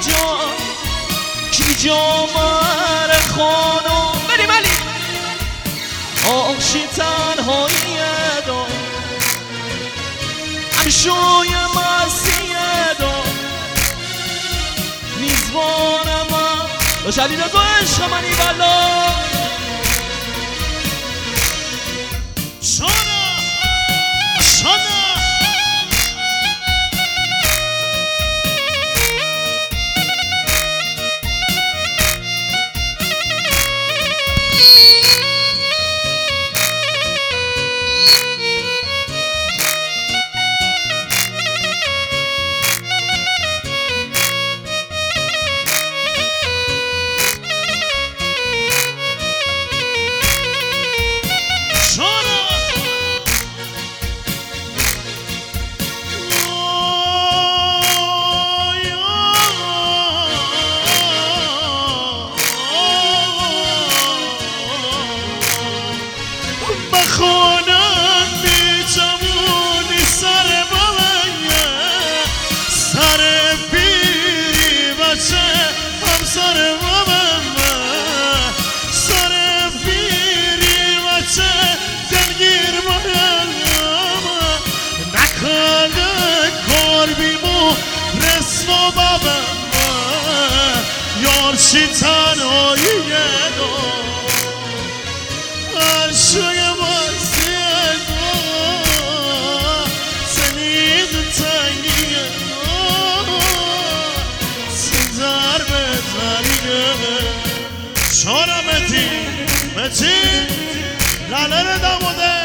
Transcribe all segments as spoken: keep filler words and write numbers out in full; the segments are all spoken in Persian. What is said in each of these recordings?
جا کی جا مر خانم بریم علی آخشی تنهایی دا همشوی مسیح دا میزبانم باش علی رضا عشق منی بلا شانا شانا یارشی تنهایی دو عرشوی مسیح دو سنید تنگی دو سیدر به تنگه شانا متی متی لالر داموده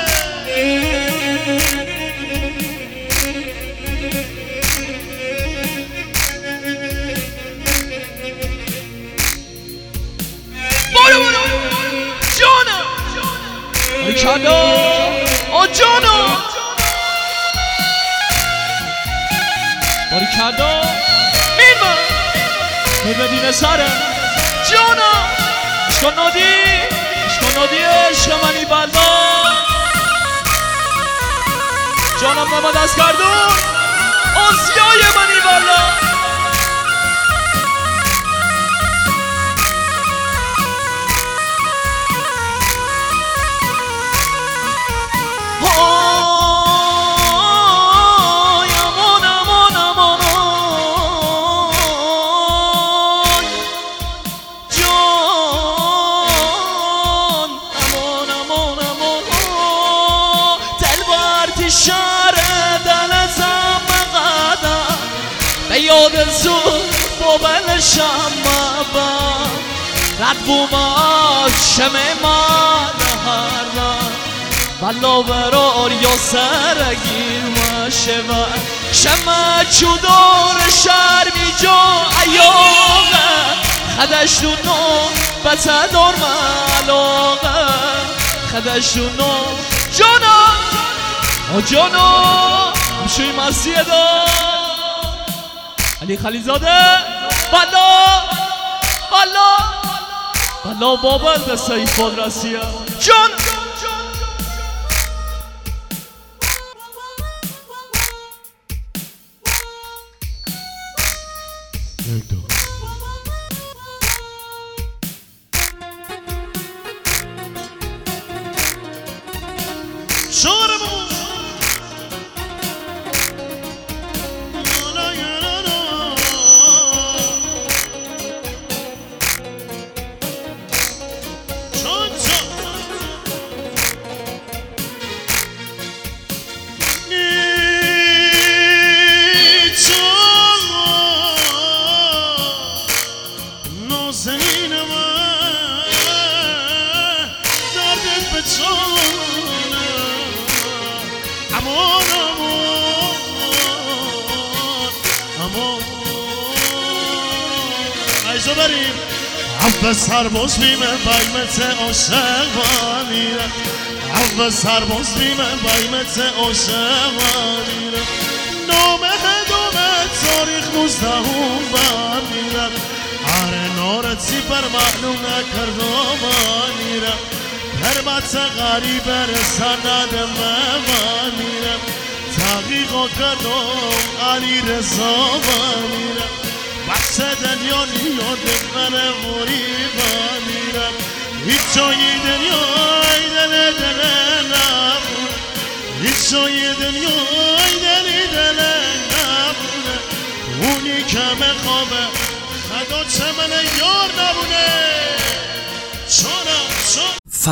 کلا آ جانا باری کلا میرم میبینه سرم جانا عشق نادی عشق نادی عشق منی بلا جانم نما دست کردون آسیای منی بلا یاد زود با بلشم با رد بوما شمه مال هر رد بلا برار یا سرگیر و شما شمه چودار شرمی جا ایاغه خدش رو نو بتدار ملاغه خدش رو نو جانا آ جانا همشوی مسیح دار علی خلیزاده بلا بلا بلا بابل به سیف رسیه جان شورمون عفو سرباز بیمه بایمت عاشق وانیره عفو سرباز بیمه بایمت عاشق وانیره نامه دومه تاریخ مزدهم وانیره آره نارتی پر معلوم نکرد وانیره حرمت غریب رساند وانیره تحقیق کردم علی رضا وانیره بچه دنیا یادم منه موری بمیرم هیچ جای دنیای دل دل نبونه هیچ جای دنیای دل دل نبونه اونی که خوابه خدا چه من یار نبونه چرا چرا